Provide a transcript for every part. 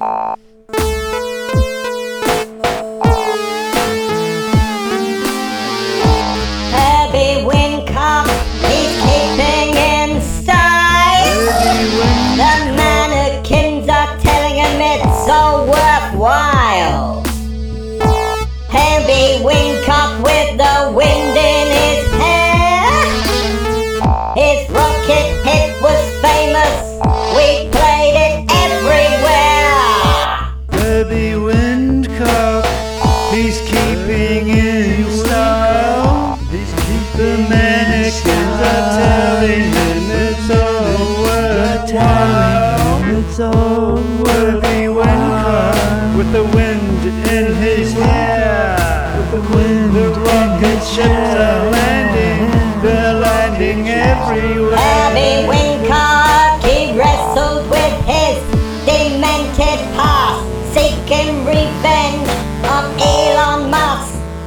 Herbie Wincock, he's keeping in style. The mannequins are telling him it's all worthwhile. Herbie Wincock with the wind in his hair. His rocket hit was famous, we played it everywhere. Herbie Wincock, he's keeping in style. The mannequins are telling him it's all worthwhile. It's all Herbie Wincock with the wind in his hair. The rocket ships are landing, they're landing everywhere. Herbie Wincock, he wrestled with his demented past, seeking revenge on Elon Musk.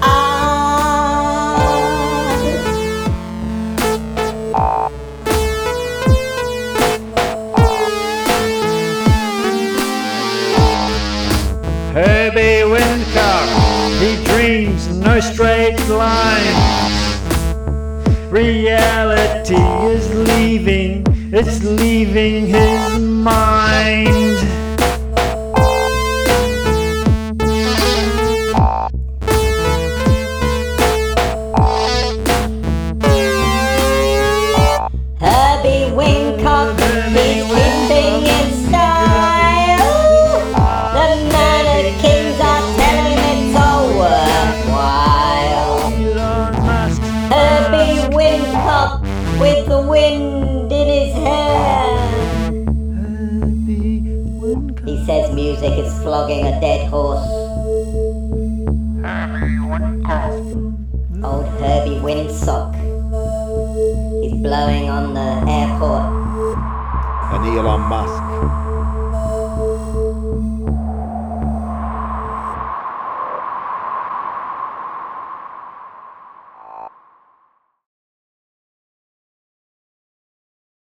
Herbie Wincock, he dreams no straight lines. Reality is leaving, it's leaving his mind. Herbie Wincock, he's keeping in style. The mannequins are telling it's all worthwhile. Herbie Wincock with the wind in his hair. He says music is flogging a dead horse. Old Herbie Windsock, he's blowing on the airport. And Elon Musk